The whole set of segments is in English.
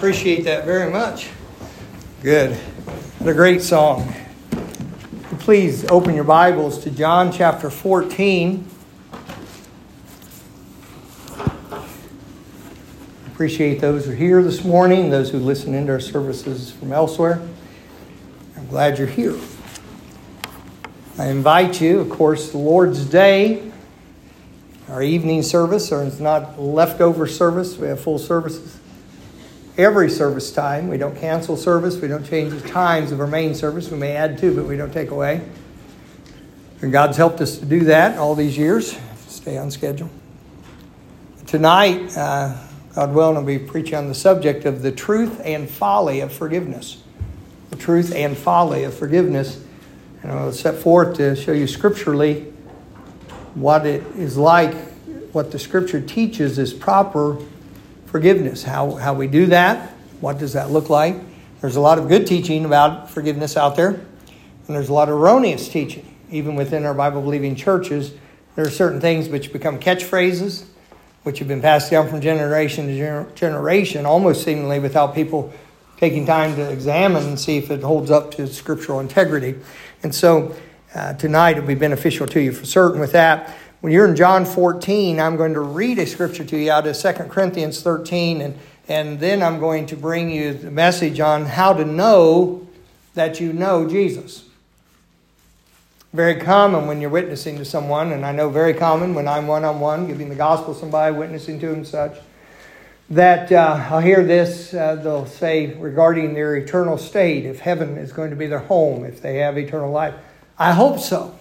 Appreciate that very much. Good. What a great song. Please open your Bibles to John chapter 14. Appreciate those who are here this morning, those who listen into our services from elsewhere. I'm glad you're here. I invite you, of course, the Lord's Day, our evening service, or it's not leftover service. We have full services every service time. We don't cancel service. We don't change the times of our main service. We may add to, but we don't take away. And God's helped us to do that all these years. Stay on schedule. Tonight, God willing, I'll be preaching on the subject of the truth and folly of forgiveness. The truth and folly of forgiveness. And I'll set forth to show you scripturally what it is like, what the Scripture teaches is proper forgiveness. How we do that. What does that look like? There's a lot of good teaching about forgiveness out there. And there's a lot of erroneous teaching. Even within our Bible-believing churches, there are certain things which become catchphrases, which have been passed down from generation to generation, almost seemingly without people taking time to examine and see if it holds up to scriptural integrity. And so tonight it'll be beneficial to you for certain with that. When you're in John 14, I'm going to read a scripture to you out of 2 Corinthians 13, and then I'm going to bring you the message on how to know that you know Jesus. Very common when you're witnessing to someone, and I know very common when I'm one-on-one, giving the gospel to somebody, witnessing to them such, that I'll hear this, they'll say regarding their eternal state, if heaven is going to be their home, if they have eternal life. I hope so.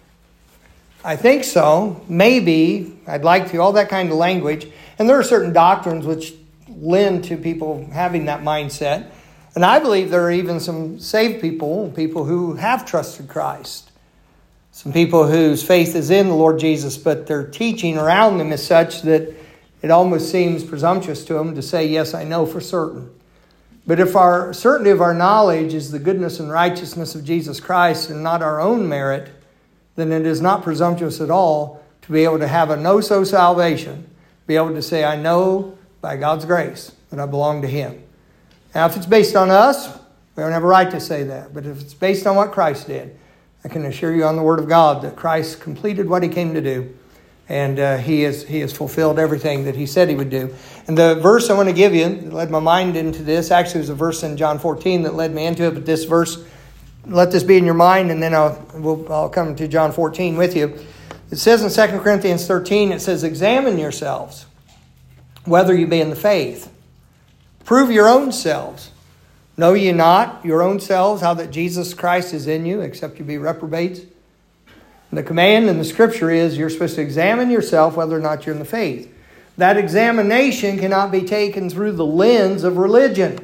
I think so. Maybe. I'd like to. All that kind of language. And there are certain doctrines which lend to people having that mindset. And I believe there are even some saved people who have trusted Christ. Some people whose faith is in the Lord Jesus, but their teaching around them is such that it almost seems presumptuous to them to say, yes, I know for certain. But if our certainty of our knowledge is the goodness and righteousness of Jesus Christ and not our own merit, then it is not presumptuous at all to be able to have a no-so salvation, be able to say, I know by God's grace that I belong to Him. Now, if it's based on us, we don't have a right to say that. But if it's based on what Christ did, I can assure you on the Word of God that Christ completed what He came to do. And He has fulfilled everything that He said He would do. And the verse I want to give you that led my mind into this, actually was a verse in John 14 that led me into it, but this verse, let this be in your mind, and then I'll come to John 14 with you. It says in 2 Corinthians 13, it says, examine yourselves, whether you be in the faith. Prove your own selves. Know ye not your own selves how that Jesus Christ is in you, except you be reprobates? And the command in the Scripture is you're supposed to examine yourself whether or not you're in the faith. That examination cannot be taken through the lens of religion.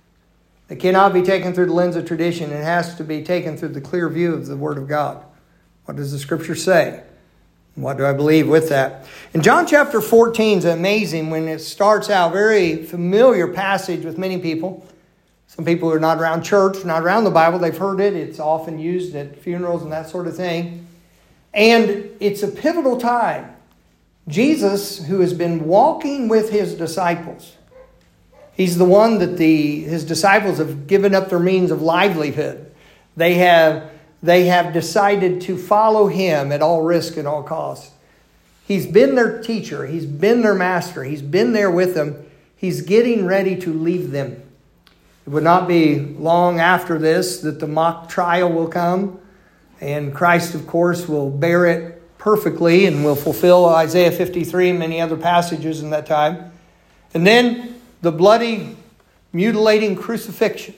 It cannot be taken through the lens of tradition. It has to be taken through the clear view of the Word of God. What does the Scripture say? What do I believe with that? In John chapter 14 is amazing when it starts out, very familiar passage with many people. Some people who are not around church, not around the Bible, they've heard it. It's often used at funerals and that sort of thing. And it's a pivotal time. Jesus, who has been walking with His disciples, He's the one that His disciples have given up their means of livelihood. They have decided to follow Him at all risk and all costs. He's been their teacher. He's been their master. He's been there with them. He's getting ready to leave them. It would not be long after this that the mock trial will come. And Christ, of course, will bear it perfectly and will fulfill Isaiah 53 and many other passages in that time. And then the bloody, mutilating crucifixion.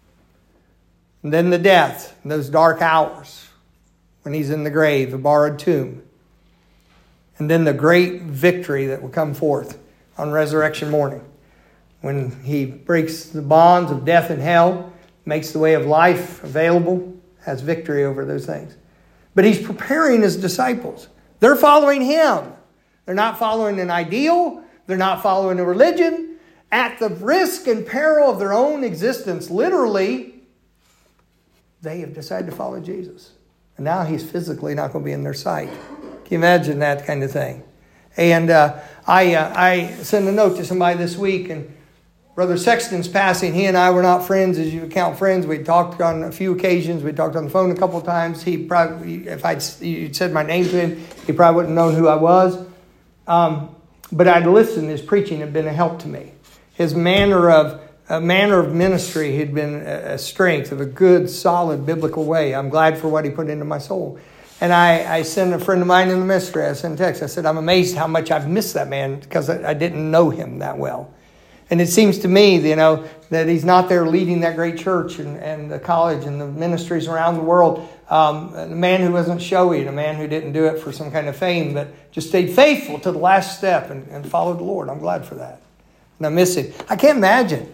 And then the death, in those dark hours when He's in the grave, a borrowed tomb. And then the great victory that will come forth on resurrection morning, when He breaks the bonds of death and hell, makes the way of life available, has victory over those things. But He's preparing His disciples. They're following Him. They're not following an ideal. They're not following a religion. At the risk and peril of their own existence, literally, they have decided to follow Jesus. And now He's physically not going to be in their sight. Can you imagine that kind of thing? And I sent a note to somebody this week, and Brother Sexton's passing. He and I were not friends as you would count friends. We'd talked on a few occasions. We talked on the phone a couple of times. He probably, if you'd said my name to him, he probably wouldn't have known who I was. But I'd listened. His preaching had been a help to me. His manner of ministry had been a strength of a good, solid biblical way. I'm glad for what he put into my soul. And I sent a friend of mine in the ministry. I sent a text. I said, I'm amazed how much I've missed that man because I didn't know him that well. And it seems to me, that he's not there leading that great church and the college and the ministries around the world. A man who wasn't showy, a man who didn't do it for some kind of fame, but just stayed faithful to the last step and followed the Lord. I'm glad for that. And I miss him. I can't imagine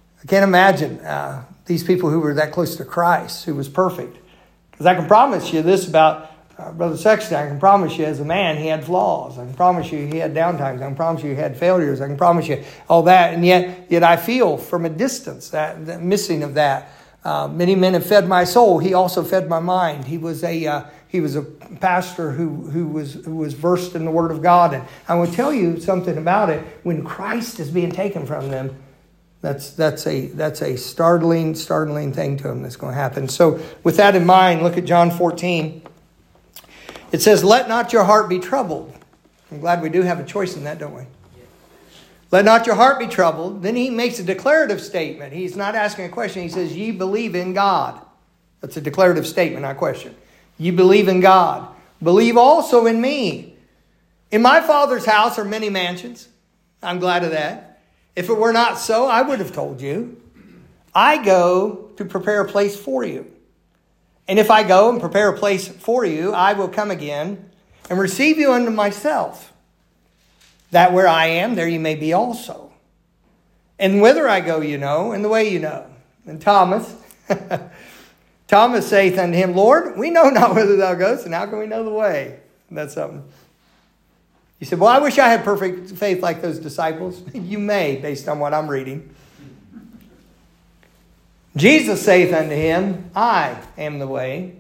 these people who were that close to Christ, who was perfect. Because I can promise you this about Brother Sexton. I can promise you as a man, he had flaws. I can promise you he had downtimes. I can promise you he had failures. I can promise you all that. And yet I feel from a distance that missing of that. Many men have fed my soul. He also fed my mind. He was a pastor who was versed in the Word of God. And I will tell you something about it. When Christ is being taken from them, that's a startling thing to them that's going to happen. So with that in mind, look at John 14. It says, let not your heart be troubled. I'm glad we do have a choice in that, don't we? Let not your heart be troubled. Then he makes a declarative statement. He's not asking a question. He says, ye believe in God. That's a declarative statement, not a question. Ye believe in God. Believe also in me. In my Father's house are many mansions. I'm glad of that. If it were not so, I would have told you. I go to prepare a place for you. And if I go and prepare a place for you, I will come again and receive you unto myself, that where I am, there you may be also. And whither I go, you know, and the way you know. And Thomas saith unto him, Lord, we know not whither thou goest, and how can we know the way? And that's something. He said, well, I wish I had perfect faith like those disciples. You may, based on what I'm reading. Jesus saith unto him, I am the way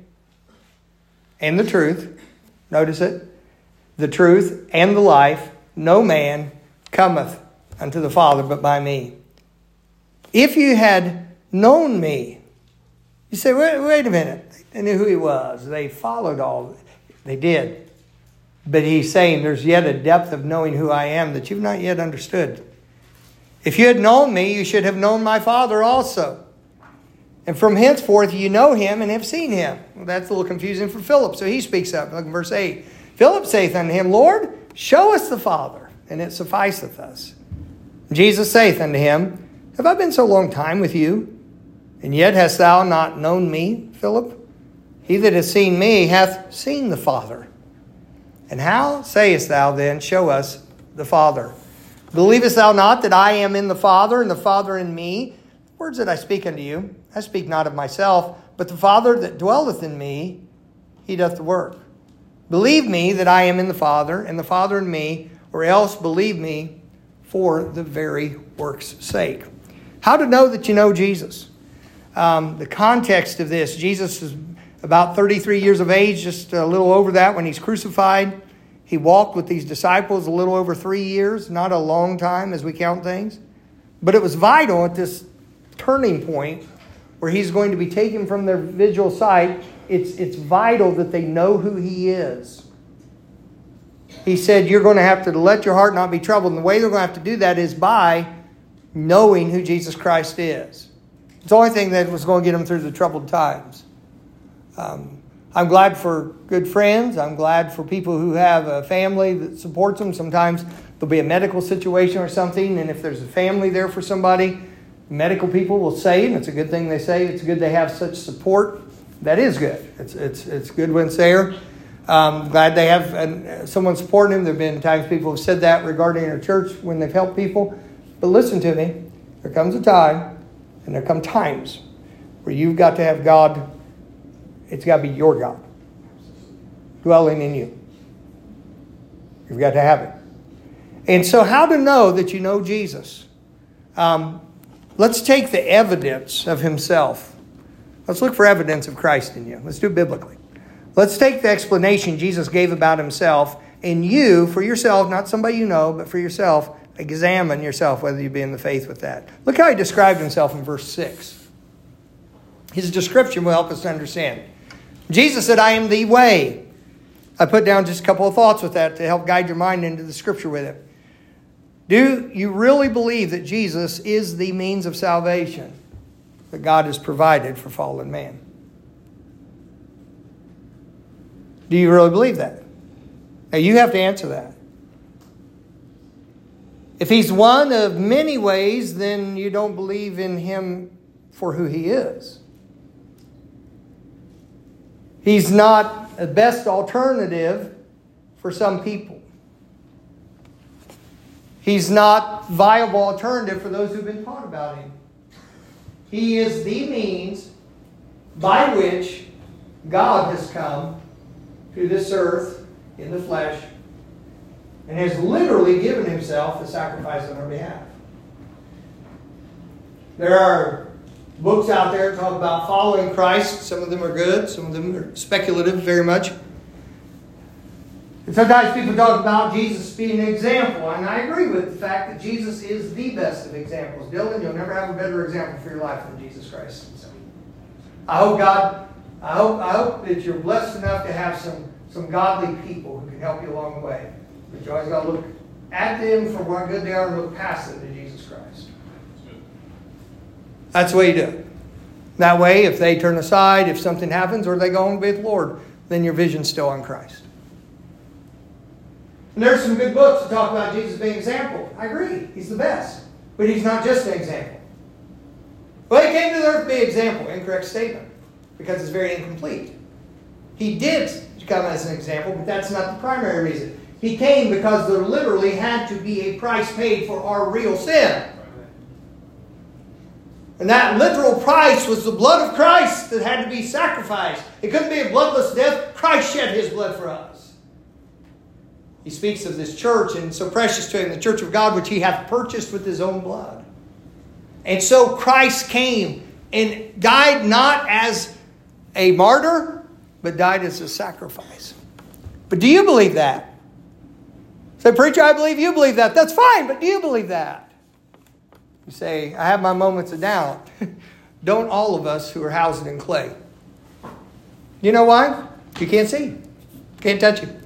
and the truth. Notice it. The truth and the life. No man cometh unto the Father but by me. If you had known me. You say, wait a minute. They knew who he was. They followed all. They did. But he's saying there's yet a depth of knowing who I am that you've not yet understood. If you had known me, you should have known my Father also. And from henceforth you know him and have seen him. Well, that's a little confusing for Philip. So he speaks up. Look in verse 8. Philip saith unto him, Lord, show us the Father, and it sufficeth us. Jesus saith unto him, have I been so long time with you, and yet hast thou not known me, Philip? He that hath seen me hath seen the Father. And how sayest thou then, show us the Father? Believest thou not that I am in the Father, and the Father in me? Words that I speak unto you, I speak not of myself, but the Father that dwelleth in me, he doth the work. Believe me that I am in the Father, and the Father in me, or else believe me for the very work's sake. How to know that you know Jesus? The context of this, Jesus is about 33 years of age, just a little over that when he's crucified. He walked with these disciples a little over 3 years, not a long time as we count things. But it was vital at this turning point where he's going to be taken from their visual sight. It's vital that they know who he is. He said, you're going to have to let your heart not be troubled. And the way they're going to have to do that is by knowing who Jesus Christ is. It's the only thing that was going to get them through the troubled times. I'm glad for good friends. I'm glad for people who have a family that supports them. Sometimes there'll be a medical situation or something, and if there's a family there for somebody, medical people will say, and it's a good thing they say, it's good they have such support. That is good. It's good when it's there. Glad they have someone supporting them. There have been times people have said that regarding our church when they've helped people. But listen to me. There comes a time, and there come times where you've got to have God. It's got to be your God dwelling in you. You've got to have it. And so how to know that you know Jesus? Let's take the evidence of himself. Let's look for evidence of Christ in you. Let's do it biblically. Let's take the explanation Jesus gave about himself, and you, for yourself, not somebody you know, but for yourself, Examine yourself whether you be in the faith with that. Look how he described himself in verse 6. His description will help us to understand. Jesus said, I am the way. I put down just a couple of thoughts with that to help guide your mind into the scripture with it. Do you really believe that Jesus is the means of salvation that God has provided for fallen man? Do you really believe that? Now you have to answer that. If he's one of many ways, then you don't believe in him for who he is. He's not the best alternative for some people. He's not a viable alternative for those who've been taught about him. He is the means by which God has come to this earth in the flesh and has literally given himself a sacrifice on our behalf. There are books out there that talk about following Christ. Some of them are good. Some of them are speculative very much. And sometimes people talk about Jesus being an example. And I agree with the fact that Jesus is the best of examples. Dylan, you'll never have a better example for your life than Jesus Christ. So, I hope that you're blessed enough to have some godly people who can help you along the way. But you always got to look at them for what good they are and look past them to Jesus Christ. That's the way you do it. That way, if they turn aside, if something happens, or they go home with the Lord, then your vision's still on Christ. And there's some good books that talk about Jesus being an example. I agree. He's the best. But he's not just an example. Well, he came to the earth to be an example. Incorrect statement. Because it's very incomplete. He did come as an example, but that's not the primary reason. He came because there literally had to be a price paid for our real sin. And that literal price was the blood of Christ that had to be sacrificed. It couldn't be a bloodless death. Christ shed his blood for us. He speaks of this church, and so precious to him, the church of God, which he hath purchased with his own blood. And so Christ came and died not as a martyr, but died as a sacrifice. But do you believe that? Say, preacher, I believe you believe that. That's fine, but do you believe that? You say, I have my moments of doubt. Don't all of us who are housed in clay? You know why? You can't see. Can't touch it.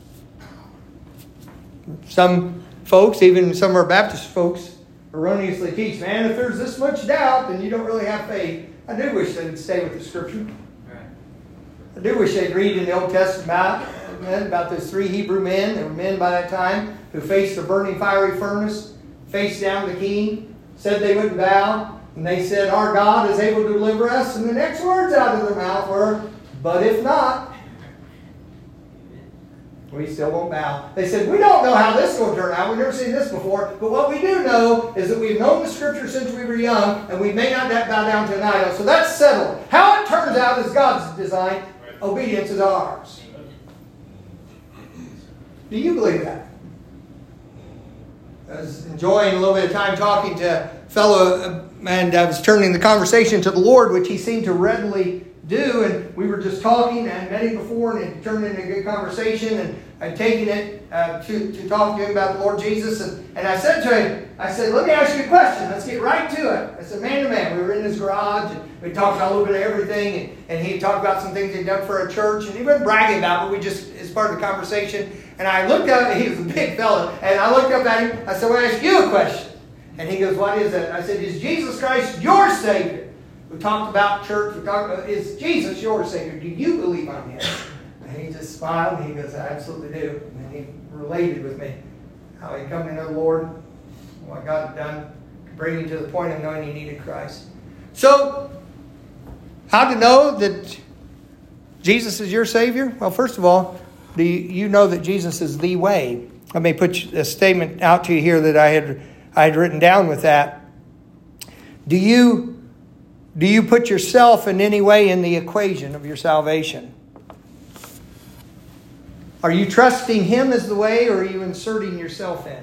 Some folks, even some of our Baptist folks, erroneously teach, man, if there's this much doubt, then you don't really have faith. I do wish they'd stay with the Scripture. I do wish they'd read in the Old Testament about those 3 Hebrew men. They were men by that time who faced a burning fiery furnace, faced down the king, said they wouldn't bow, and they said, our God is able to deliver us. And the next words out of their mouth were, but if not, we still won't bow. They said, we don't know how this is going to turn out. We've never seen this before. But what we do know is that we've known the Scripture since we were young, and we may not bow down to an idol. So that's settled. How it turns out is God's design. Obedience is ours. Do you believe that? I was enjoying a little bit of time talking to a fellow, and I was turning the conversation to the Lord, which he seemed to readily do. And we were just talking and met him before, and it turned into a good conversation. And I'd taken it to talk to him about the Lord Jesus. And I said to him, I said, let me ask you a question. Let's get right to it. I said, man to man. We were in his garage, and we talked about a little bit of everything. And he talked about some things he'd done for a church. And he wasn't bragging about it, but we just, as part of the conversation. And I looked up, he was a big fella, and I looked up at him. I said, well, I ask you a question. And he goes, what is that? I said, is Jesus Christ your Savior? We talked about church. We talked about, is Jesus your Savior? Do you believe on him? And he just smiled, and he goes, I absolutely do. And he related with me how he come to know the Lord, what God had done to bring him to the point of knowing he needed Christ. So, how to know that Jesus is your Savior? Well, first of all, do you know that Jesus is the way? Let me put a statement out to you here that I had written down with that. Do you put yourself in any way in the equation of your salvation? Are you trusting him as the way, or are you inserting yourself in?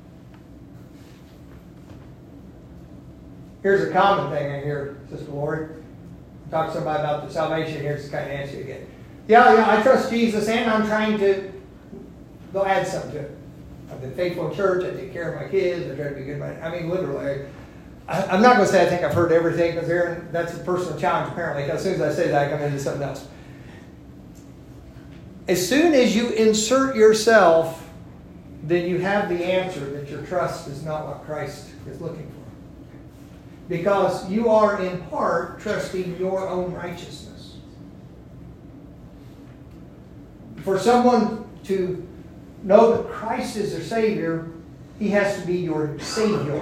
Here's a common thing I hear, Sister Lori. Talk to somebody about the salvation. Here's the kind of answer you get. Yeah, I trust Jesus, and I'm trying to go add something to it. I've been faithful in church. I take care of my kids. I try to be good. I mean, literally. I'm not going to say I think I've heard everything, because that's a personal challenge, apparently. Because as soon as I say that, I come into something else. As soon as you insert yourself, then you have the answer that your trust is not what Christ is looking for. Because you are in part trusting your own righteousness. For someone to know that Christ is their Savior, He has to be your Savior.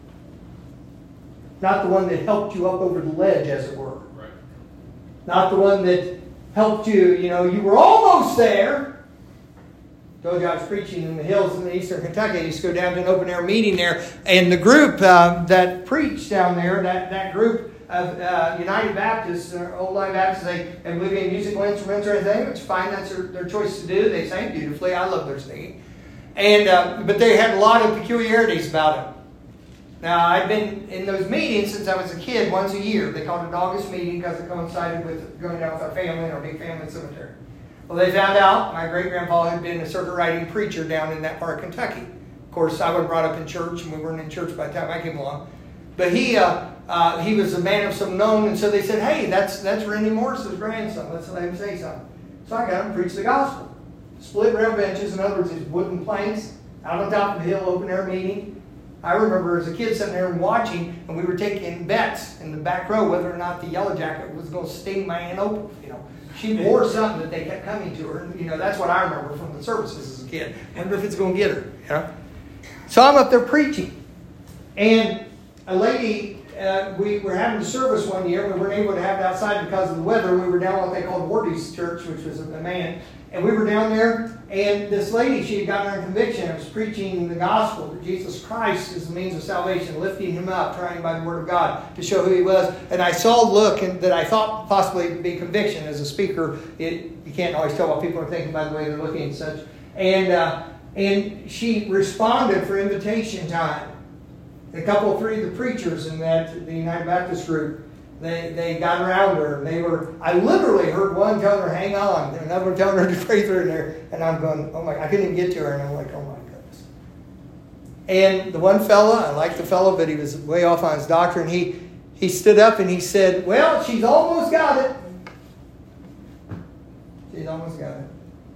Not the one that helped you up over the ledge, as it were. Right. Not the one that helped you, you were almost there. I told you I was preaching in the hills in eastern Kentucky. I used to go down to an open-air meeting there. And the group that preached down there, that group of United Baptists, Old Line Baptists, they have living musical instruments or anything, which is fine. That's their choice to do. They sang beautifully. I love their singing. And but they had a lot of peculiarities about it. Now, I've been in those meetings since I was a kid, once a year. They called it an August meeting because it coincided with going down with our family in our big family cemetery. Well, they found out my great-grandpa had been a circuit-riding preacher down in that part of Kentucky. Of course, I wasn't brought up in church, and we weren't in church by the time I came along. But he was a man of some known, and so they said, hey, that's Randy Morris's grandson. Let's let him say something. So I got him to preach the gospel. Split rail benches, in other words, these wooden planks, out on top of the hill, open-air meeting. I remember as a kid sitting there and watching, and we were taking bets in the back row whether or not the yellow jacket was going to sting my Aunt Opal. She wore something that they kept coming to her. That's what I remember from the services as a kid. Wonder if it's going to get her. So I'm up there preaching, and a lady, we were having a service one year. We weren't able to have it outside because of the weather. We were down what they called Wardy's Church, which was a man. And we were down there, and this lady, she had gotten her conviction. I was preaching the gospel that Jesus Christ is the means of salvation, lifting him up, trying by the word of God to show who he was. And I saw a look that I thought possibly would be conviction. As a speaker, you can't always tell what people are thinking by the way they're looking and such. And she responded for invitation time. Three of the preachers in the United Baptist group, they got around her, and I literally heard one telling her, hang on, and another one telling her to pray through there. And I'm going, oh my, I couldn't even get to her, and I'm like, oh my goodness. And the one fella, I liked the fellow, but he was way off on his doctrine. He stood up and he said, well, she's almost got it. She's almost got it.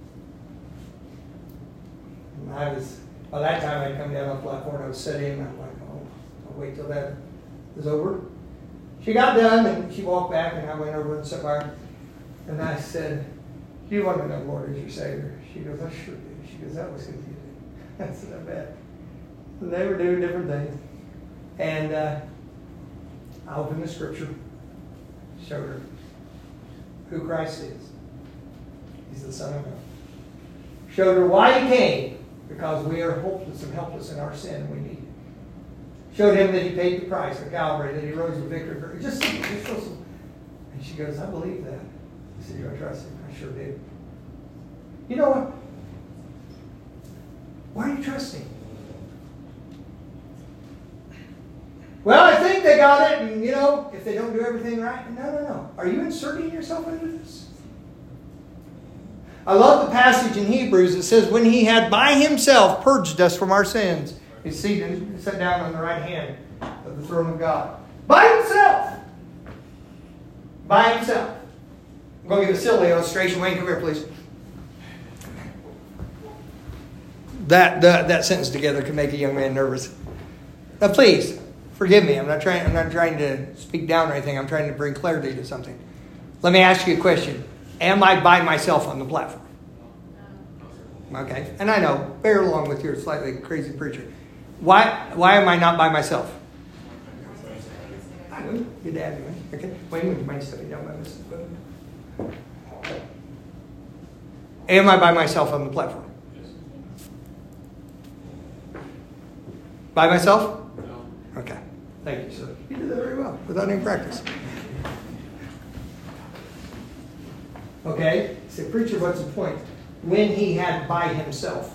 And by that time I'd come down off the platform, I was sitting, and I'm like, oh, I'll wait till that is over. She got done, and she walked back, and I went over and sat by her. And I said, do you want to know the Lord as your Savior? She goes, I sure do. She goes, that was confusing. I said, I bet. And they were doing different things. And I opened the scripture, showed her who Christ is. He's the Son of God. Showed her why he came, because we are hopeless and helpless in our sin, and we need him. Showed him that he paid the price at Calvary, that he rose with victory. Just and she goes, I believe that. I said, you trust him? I sure did. You know what? Why are you trusting? Well, I think they got it, and if they don't do everything right. No. Are you inserting yourself into this? I love the passage in Hebrews that says, when he had by himself purged us from our sins, he's seated, sat down on the right hand of the throne of God. By himself. By himself. I'm going to give a silly illustration. Wayne, come here, please. That sentence together can make a young man nervous. Now, please, forgive me. I'm not trying to speak down or anything. I'm trying to bring clarity to something. Let me ask you a question. Am I by myself on the platform? Okay. And I know, bear along with your slightly crazy preacher. Why am I not by myself? I know. Your dad knew. Okay. Wayne, would you mind stepping down by this? Am I by myself on the platform? By myself? No. Okay. Thank you, sir. You did that very well, without any practice. Okay. Say, preacher, what's the point? When he had by himself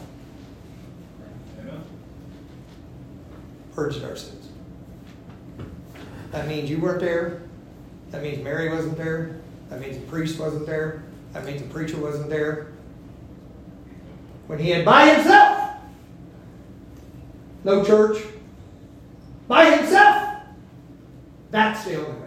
purged our sins. That means you weren't there. That means Mary wasn't there. That means the priest wasn't there. That means the preacher wasn't there. When he had by himself No church. By himself. That's the only way.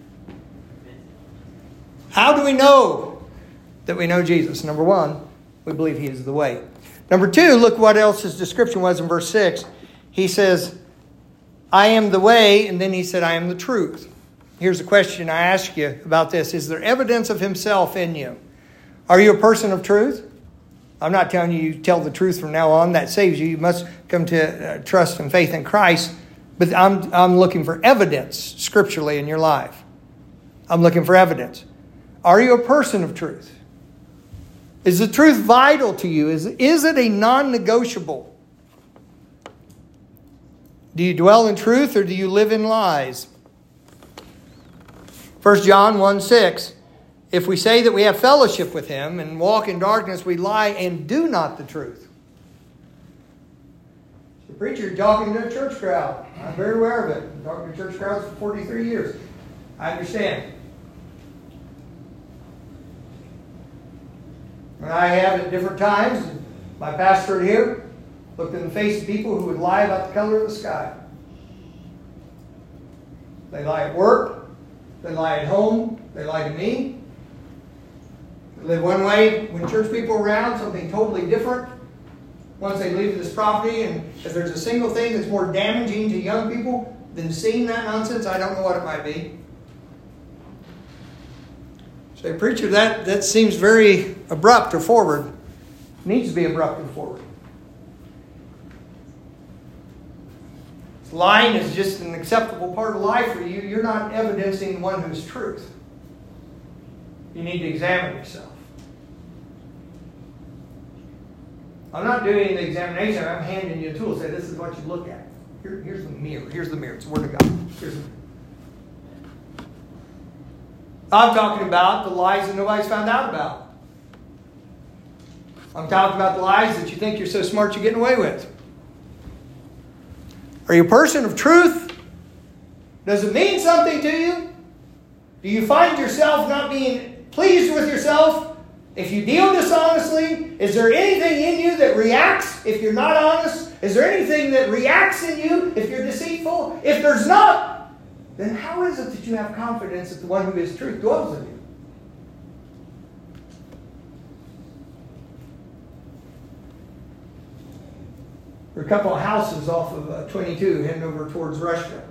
How do we know that we know Jesus? Number one, we believe he is the way. Number two, look what else his description was in verse 6. He says, I am the way, and then he said, I am the truth. Here's a question I ask you about this. Is there evidence of himself in you? Are you a person of truth? I'm not telling you tell the truth from now on. That saves you. You must come to trust and faith in Christ. But I'm looking for evidence scripturally in your life. I'm looking for evidence. Are you a person of truth? Is the truth vital to you? Is it a non-negotiable? Do you dwell in truth or do you live in lies? 1 John 1:6. If we say that we have fellowship with him and walk in darkness, we lie and do not the truth. The preacher talking to a church crowd. I'm very aware of it. I'm talking to church crowds for 43 years. I understand. And I have at different times, my pastor here looked in the face of people who would lie about the color of the sky. They lie at work. They lie at home. They lie to me. They live one way when church people are around, something totally different. Once they leave this property, and if there's a single thing that's more damaging to young people than seeing that nonsense, I don't know what it might be. So, preacher, that seems very abrupt or forward. It needs to be abrupt and forward. Lying is just an acceptable part of life for you. You're not evidencing the one who's truth. You need to examine yourself. I'm not doing the examination. I'm handing you a tool. Say, this is what you look at. Here's the mirror. Here's the mirror. It's the Word of God. Here's the mirror. I'm talking about the lies that nobody's found out about. I'm talking about the lies that you think you're so smart you're getting away with. Are you a person of truth? Does it mean something to you? Do you find yourself not being pleased with yourself if you deal dishonestly? Is there anything in you that reacts if you're not honest? Is there anything that reacts in you if you're deceitful? If there's not, then how is it that you have confidence that the one who is truth dwells in you? There are a couple of houses off of 22 heading over towards Russia.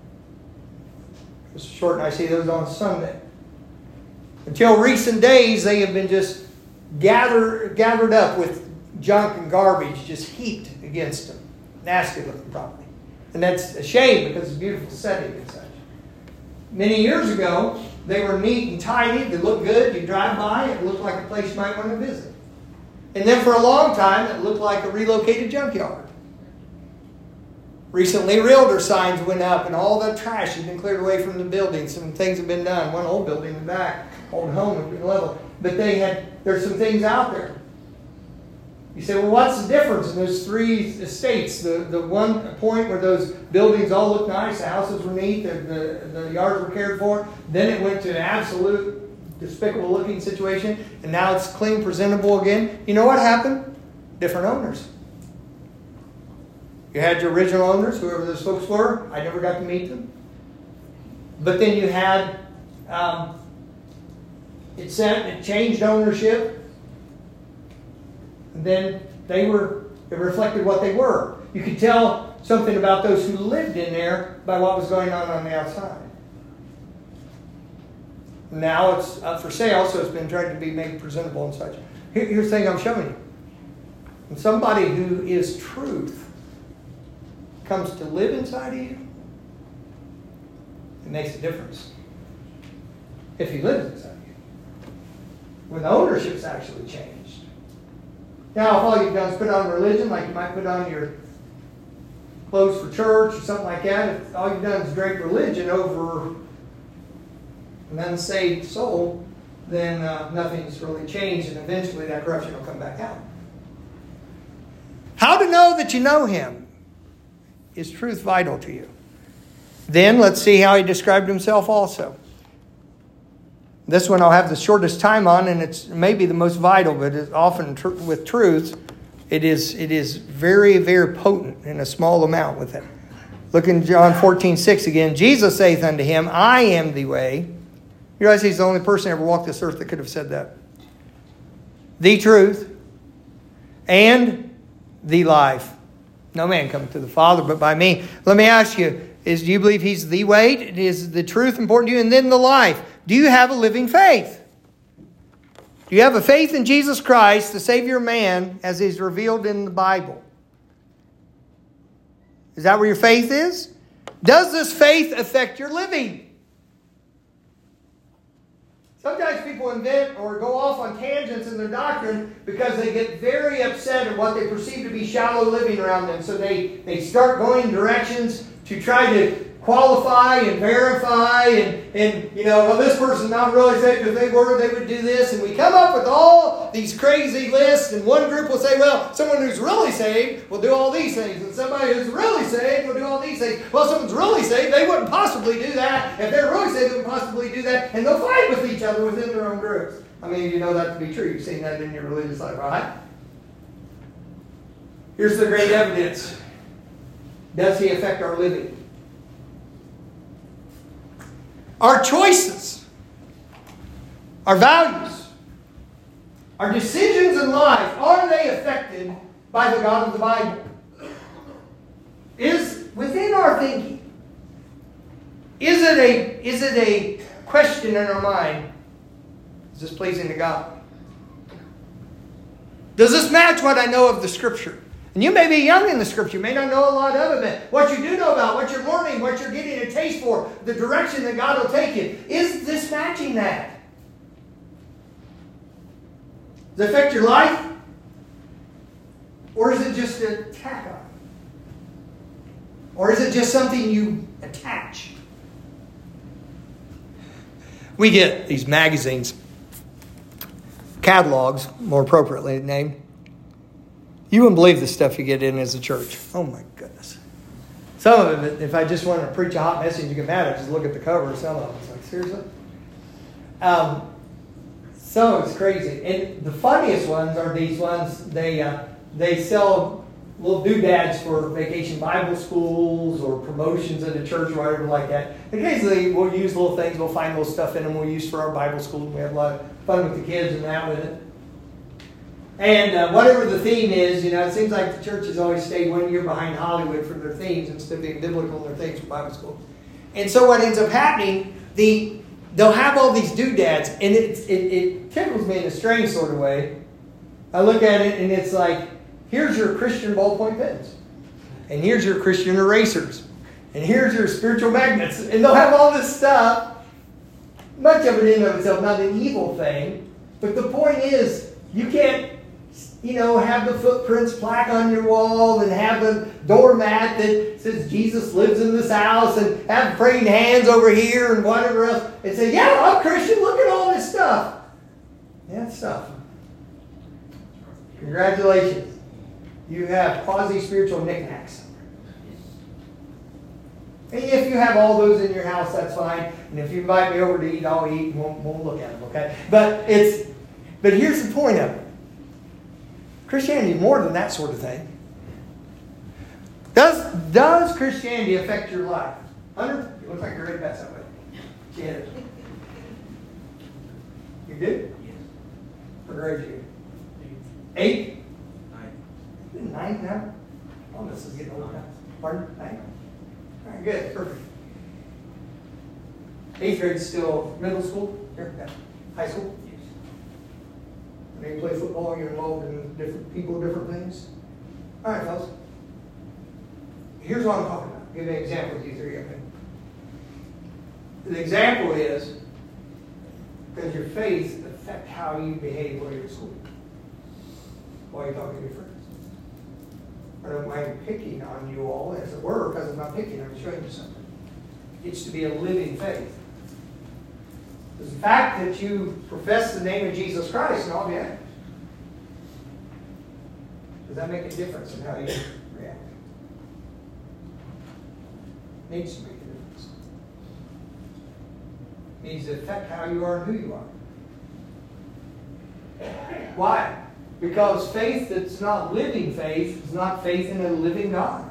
Mr. Short and I see those on Sunday. Until recent days, they have been just gathered up with junk and garbage just heaped against them. Nasty looking property. And that's a shame because it's a beautiful setting and such. Many years ago, they were neat and tidy. They looked good. You drive by, it looked like a place you might want to visit. And then for a long time, it looked like a relocated junkyard. Recently, realtor signs went up and all the trash has been cleared away from the building. Some things have been done. One old building in the back, old home has been leveled. But there's some things out there. You say, well, what's the difference in those three estates? The one point where those buildings all looked nice, the houses were neat, the yards were cared for. Then it went to an absolute despicable looking situation. And now it's clean, presentable again. You know what happened? Different owners. You had your original owners, whoever those folks were. I never got to meet them. But then you had, it changed ownership. And then it reflected what they were. You could tell something about those who lived in there by what was going on the outside. Now it's up for sale, so it's been tried to be made presentable and such. Here's the thing I'm showing you. When somebody who is truth comes to live inside of you, it makes a difference. If he lives inside of you. When the ownership's actually changed. Now, if all you've done is put on religion, like you might put on your clothes for church or something like that, if all you've done is drape religion over an unsaved soul, then nothing's really changed, and eventually that corruption will come back out. How to know that you know him? Is truth vital to you? Then let's see how he described himself also. This one I'll have the shortest time on, and it's maybe the most vital, but it's often with truth. It is very, very potent in a small amount with it. Look in John 14:6 again. Jesus saith unto him, I am the way. You realize he's the only person ever walked this earth that could have said that. The truth and the life. No man cometh to the Father but by me. Let me ask you, do you believe he's the way? Is the truth important to you? And then the life. Do you have a living faith? Do you have a faith in Jesus Christ, the Savior of man, as He's revealed in the Bible? Is that where your faith is? Does this faith affect your living? Sometimes people invent or go off on tangents in their doctrine because they get very upset at what they perceive to be shallow living around them. So they start going directions to try to qualify and verify and well, this person's not really saved. If they were, they would do this. And we come up with all these crazy lists, and one group will say, well, someone who's really saved will do all these things. And somebody who's really saved will do all these things. Well, someone's really saved, they wouldn't possibly do that. If they're really saved, they wouldn't possibly do that. And they'll fight with each other within their own groups. I mean, you know that to be true. You've seen that in your religious life, right? Here's the great evidence. Does He affect our living? Our choices, our values, our decisions in life, are they affected by the God of the Bible? Is within our thinking, is it a question in our mind, is this pleasing to God? Does this match what I know of the Scripture? And you may be young in the Scripture. You may not know a lot of it. But what you do know about, what you're learning, what you're getting a taste for, the direction that God will take you. Is this matching that? Does it affect your life? Or is it just a tack on? Or is it just something you attach? We get these magazines, catalogs, more appropriately named. You wouldn't believe the stuff you get in as a church. Oh my goodness. Some of it, if I just want to preach a hot message, you get mad at, just look at the cover of some of them. It's like, seriously? So it's crazy. And the funniest ones are these ones, they sell little doodads for vacation Bible schools or promotions at a church or whatever like that. Occasionally we'll use little things, we'll find little stuff in them we'll use for our Bible school. We have a lot of fun with the kids and that with it. And whatever the theme is, it seems like the church has always stayed 1 year behind Hollywood for their themes instead of being biblical in their themes for Bible school. And so what ends up happening, they'll have all these doodads, and it tickles me in a strange sort of way. I look at it, and it's like, here's your Christian ballpoint pens, and here's your Christian erasers, and here's your spiritual magnets, and they'll have all this stuff. Much of it in and of itself not an evil thing, but the point is, you can't have the footprints plaque on your wall and have the doormat that says Jesus lives in this house and have praying hands over here and whatever else. And say, yeah, I'm Christian. Look at all this stuff. Yeah, stuff. Congratulations. You have quasi-spiritual knickknacks. And if you have all those in your house, that's fine. And if you invite me over to eat, I'll eat and we'll look at them, okay? But here's the point of it. Christianity is more than that sort of thing. Does Christianity affect your life? Hunter, you look like you're ready to pass that way. Yeah. You good? Yes. What grade are you? 8? 9. 9 now? Oh, this is getting old now. Pardon? 9? All right, good. Perfect. 8th grade is still middle school? Here? Yeah. High school? When you play football, you're involved in different people, different things. All right, fellas. Here's what I'm talking about. I'll give you an example with you three. Okay? The example is, does your faith affect how you behave while you're at school? While you're talking to your friends? I don't mind picking on you all, as it were, because I'm not picking, I'm showing you something. It's to be a living faith. The fact that you profess the name of Jesus Christ and all the acts, does that make a difference in how you react? It needs to make a difference. It needs to affect how you are and who you are. Why? Because faith that's not living faith is not faith in a living God.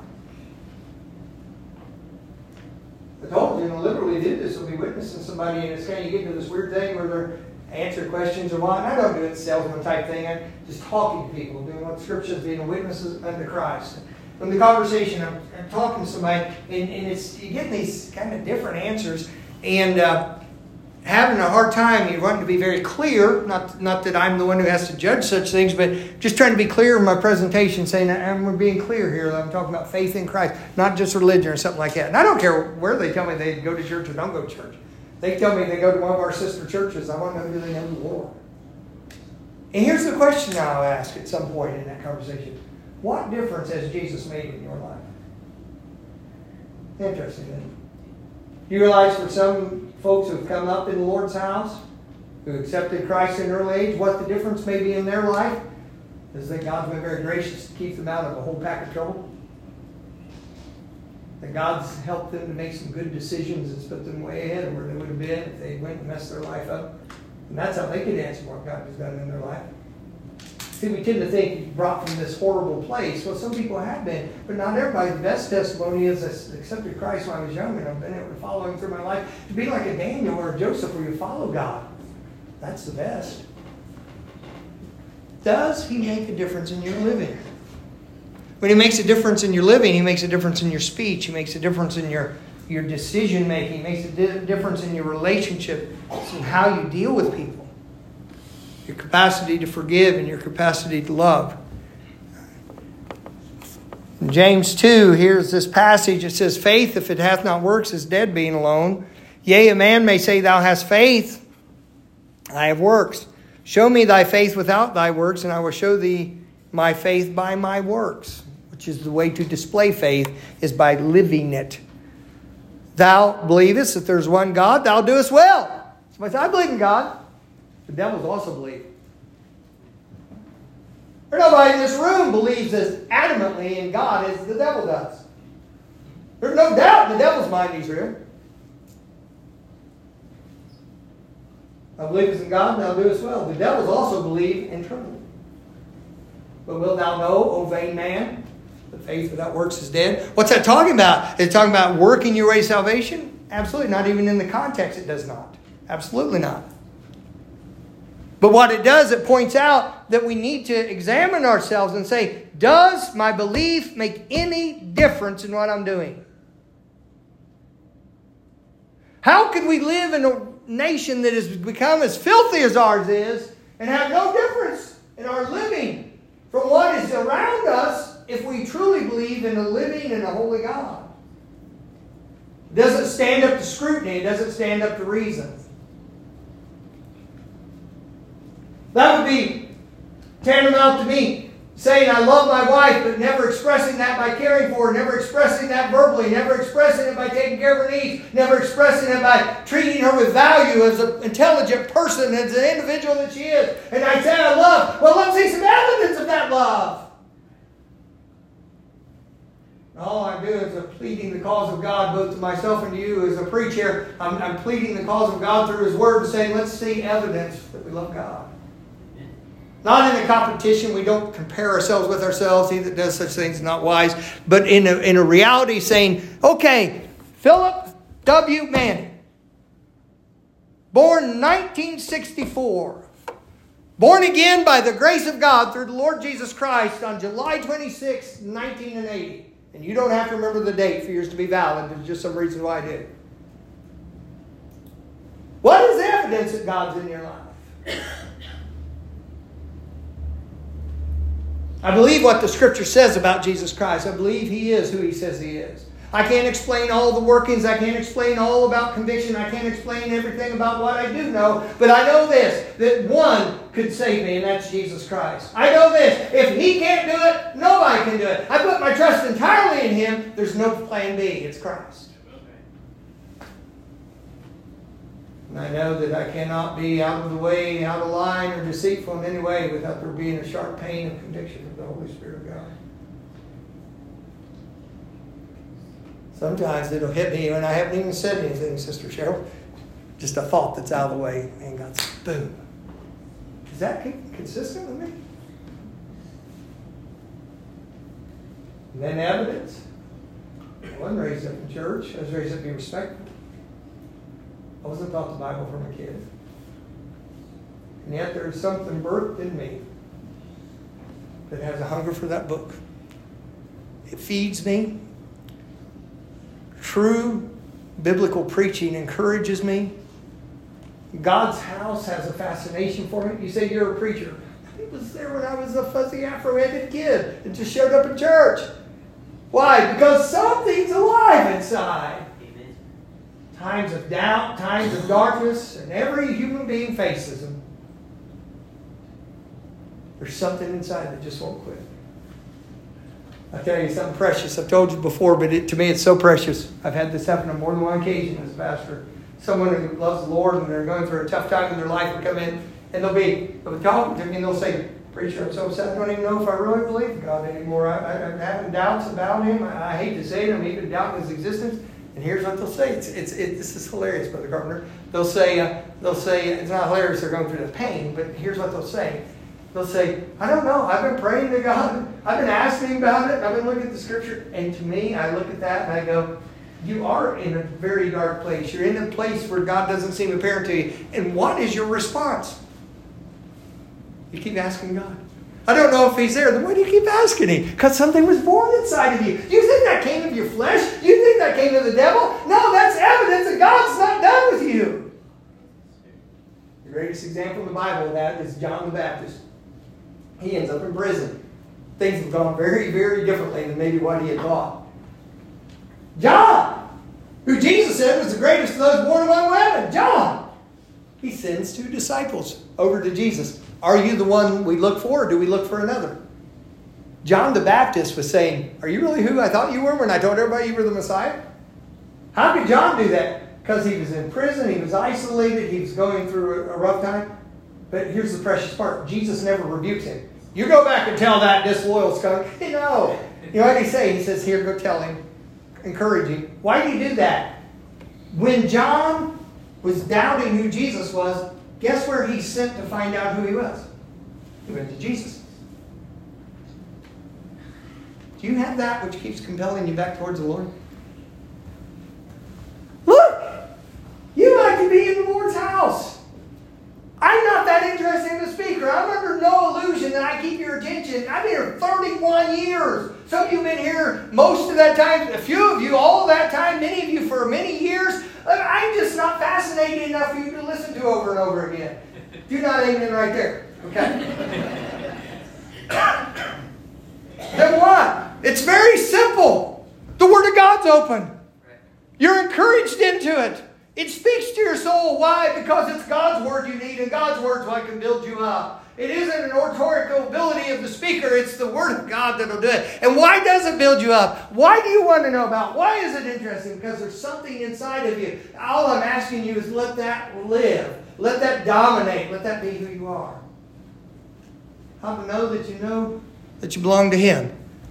I told you, literally did this. We'll be witnessing somebody, and it's kind of you get into this weird thing where they're answering questions or what. And I don't do it salesman type thing. I'm just talking to people, doing what Scripture says, being witnesses unto Christ. From the conversation, I'm talking to somebody, and it's you get these kind of different answers, and having a hard time. You're wanting to be very clear. Not that I'm the one who has to judge such things, but just trying to be clear in my presentation, saying I'm being clear here. I'm talking about faith in Christ, not just religion or something like that. And I don't care where they tell me they go to church or don't go to church. They tell me they go to one of our sister churches. I want to know, do they know the Lord? And here's the question I'll ask at some point in that conversation. What difference has Jesus made in your life? Interesting, isn't it? You realize for some folks who have come up in the Lord's house, who accepted Christ in early age, what the difference may be in their life is that God's been very gracious to keep them out of a whole pack of trouble. That God's helped them to make some good decisions and put them way ahead of where they would have been if they went and messed their life up. And that's how they could answer what God has done in their life. See, we tend to think brought from this horrible place. Well, some people have been, but not everybody. The best testimony is I accepted Christ when I was young, and I've been able to follow Him through my life. To be like a Daniel or a Joseph where you follow God. That's the best. Does He make a difference in your living? When He makes a difference in your living, He makes a difference in your speech. He makes a difference in your decision making. He makes a difference in your relationship and how you deal with people. Your capacity to forgive and your capacity to love. In James 2, here's this passage. It says, faith, if it hath not works, is dead being alone. Yea, a man may say, thou hast faith, I have works. Show me thy faith without thy works, and I will show thee my faith by my works. Which is the way to display faith, is by living it. Thou believest that there's one God, thou doest well. Somebody says, I believe in God. The devils also believe. Or nobody in this room believes as adamantly in God as the devil does. There's no doubt in the devil's mind he's real. Thou believest in God, thou doest well. The devils also believe and tremble. But wilt thou know, O vain man, that faith without works is dead? What's that talking about? Is it talking about working your way to salvation? Absolutely not. Even in the context, it does not. Absolutely not. But what it does, it points out that we need to examine ourselves and say, does my belief make any difference in what I'm doing? How can we live in a nation that has become as filthy as ours is and have no difference in our living from what is around us if we truly believe in a living and a holy God? It doesn't stand up to scrutiny. It doesn't stand up to reason. That would be tantamount to me saying I love my wife, but never expressing that by caring for her, never expressing that verbally, never expressing it by taking care of her needs, never expressing it by treating her with value as an intelligent person, as an individual that she is. And I say I love. Well, let's see some evidence of that love. All I do is I'm pleading the cause of God both to myself and to you as a preacher. I'm pleading the cause of God through His Word and saying, let's see evidence that we love God. Not in a competition. We don't compare ourselves with ourselves. He that does such things is not wise. But in a reality saying, okay, Philip W. Manning, born 1964, born again by the grace of God through the Lord Jesus Christ on July 26, 1980. And you don't have to remember the date for yours to be valid. There's just some reason why I did. What is the evidence that God's in your life? I believe what the Scripture says about Jesus Christ. I believe He is who He says He is. I can't explain all the workings. I can't explain all about conviction. I can't explain everything about what I do know. But I know this, that one could save me, and that's Jesus Christ. I know this. If He can't do it, nobody can do it. I put my trust entirely in Him. There's no plan B. It's Christ. And I know that I cannot be out of the way, out of line, or deceitful in any way without there being a sharp pain of conviction of the Holy Spirit of God. Sometimes it'll hit me when I haven't even said anything, Sister Cheryl. Just a thought that's out of the way, and God's boom. Is that consistent with me? And then evidence. I wasn't raised up in church. I was raised up to be respectful. I wasn't taught the Bible from a kid. And yet there's something birthed in me that has a hunger for that book. It feeds me. True biblical preaching encourages me. God's house has a fascination for me. You say you're a preacher. I was there when I was a fuzzy Afro-headed kid and just showed up in church. Why? Because something's alive inside. Amen. Times of doubt, times of darkness, and every human being faces them. There's something inside that just won't quit. I'll tell you something precious. I've told you before, but to me it's so precious. I've had this happen on more than one occasion as a pastor. Someone who loves the Lord and they're going through a tough time in their life will come in and they'll be talking to me and they'll say, "Preacher, I'm so sad. I don't even know if I really believe in God anymore. I'm having doubts about Him. I hate to say it. I'm even doubting His existence." And here's what they'll say. This is hilarious, Brother Carpenter. They'll say it's not hilarious. They're going through the pain, but here's what they'll say. They'll say, "I don't know. I've been praying to God. I've been asking Him about it. I've been looking at the Scripture." And to me, I look at that and I go, you are in a very dark place. You're in a place where God doesn't seem apparent to you. And what is your response? You keep asking God. I don't know if He's there. Then why do you keep asking Him? Because something was born inside of you. You think that came of your flesh? You think that came of the devil? No, that's evidence that God's not done with you. The greatest example in the Bible of that is John the Baptist. He ends up in prison. Things have gone very, very differently than maybe what he had thought. John, who Jesus said was the greatest of those born among women. John. He sends 2 disciples over to Jesus. Are you the one we look for, or do we look for another? John the Baptist was saying, "Are you really who I thought you were when I told everybody you were the Messiah?" How could John do that? Because he was in prison, he was isolated, he was going through a rough time. But here's the precious part. Jesus never rebukes him. "You go back and tell that disloyal skunk." No. You know what he say? He says, "Here, go tell him." Encourage him. Why did he do that? When John was doubting who Jesus was, guess where he sent to find out who He was? He went to Jesus. Do you have that which keeps compelling you back towards the Lord? Look! You like to be in the Lord's house. I'm not that interested in the speaker. I'm under no illusion that I keep your attention. I've been here 31 years. Some of you have been here most of that time. A few of you, all of that time. Many of you for many years. I'm just not fascinated enough for you to listen to over and over again. Do not amen right there. Okay? Then what? It's very simple. The Word of God's open. You're encouraged into it. It speaks to your soul. Why? Because it's God's Word you need, and God's Word's what can build you up. It isn't an oratorical ability of the speaker. It's the Word of God that'll do it. And why does it build you up? Why do you want to know about? Why is it interesting? Because there's something inside of you. All I'm asking you is let that live. Let that dominate. Let that be who you are. How to know that you belong to Him.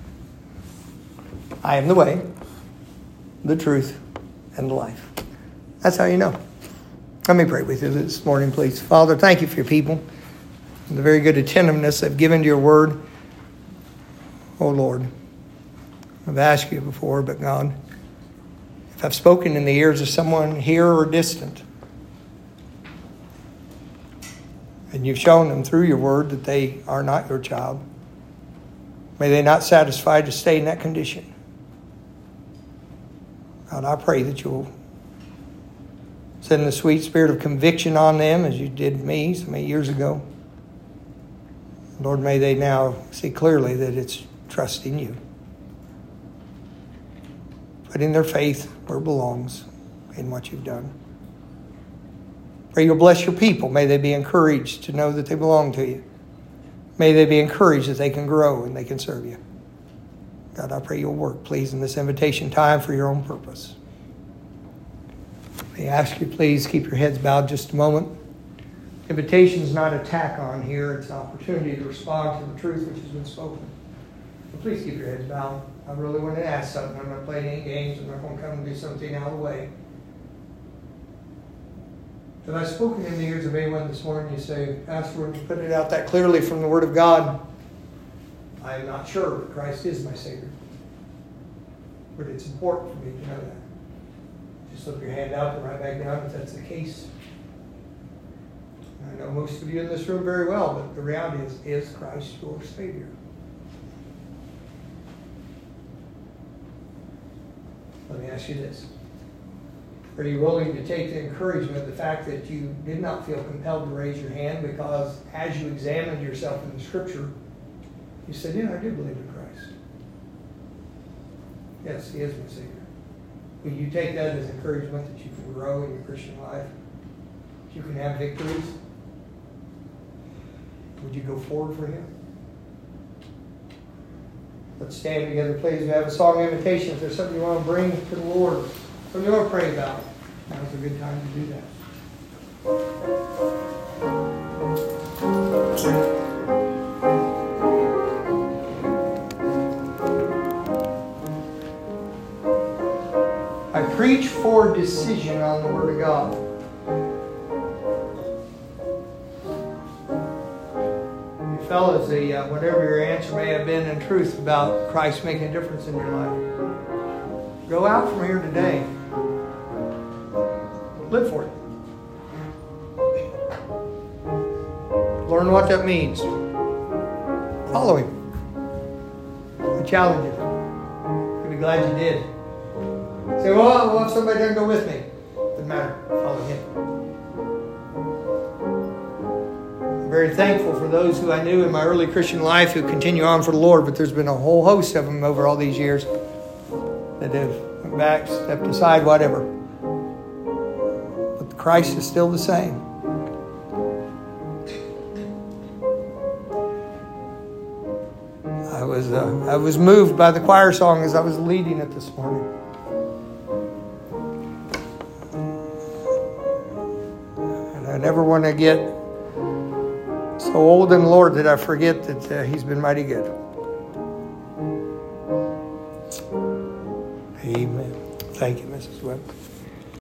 I am the way, the truth, and the life. That's how you know. Let me pray with you this morning, please. Father, thank you for your people and the very good attentiveness they've given to your word. Oh, Lord, I've asked you before, but God, if I've spoken in the ears of someone here or distant, and you've shown them through your word that they are not your child, may they not satisfied to stay in that condition. God, I pray that you'll send the sweet spirit of conviction on them as you did me so many years ago. Lord, may they now see clearly that it's trusting you. Putting their faith where it belongs in what you've done. Pray you'll bless your people. May they be encouraged to know that they belong to you. May they be encouraged that they can grow and they can serve you. God, I pray you'll work, please, in this invitation time for your own purpose. May I ask you, please, keep your heads bowed just a moment. Invitation is not a tack on here. It's an opportunity to respond to the truth which has been spoken. So please keep your heads bowed. I really want to ask something. I'm not playing any games. I'm not going to come and do something out of the way. Have I spoken in the ears of anyone this morning? You say, Pastor, when you put it out that clearly from the Word of God, I am not sure that Christ is my Savior. But it's important for me to know that. Just slip your hand out and right back down if that's the case. I know most of you in this room very well, but the reality is Christ your Savior? Let me ask you this. Are you willing to take the encouragement, the fact that you did not feel compelled to raise your hand because as you examined yourself in the Scripture, you said, yeah, I do believe in Christ. Yes, He is my Savior. Will you take that as encouragement that you can grow in your Christian life? That you can have victories? Would you go forward for Him? Let's stand together, please. We have a song invitation. If there's something you want to bring to the Lord, something you want to pray about, now's a good time to do that. I preach for decision on the Word of God. Fellas, whatever your answer may have been in truth about Christ making a difference in your life, go out from here today. Live for it. Learn what that means. Follow Him. I challenge you. You'll be glad you did. Say, well, if somebody doesn't go with me, doesn't matter. Follow Him. Very thankful for those who I knew in my early Christian life who continue on for the Lord, but there's been a whole host of them over all these years that have went back, stepped aside, whatever. But Christ is still the same. I was moved by the choir song as I was leading it this morning. And I never want to get so old in the Lord that I forget that He's been mighty good. Amen. Thank you, Mrs. Webb.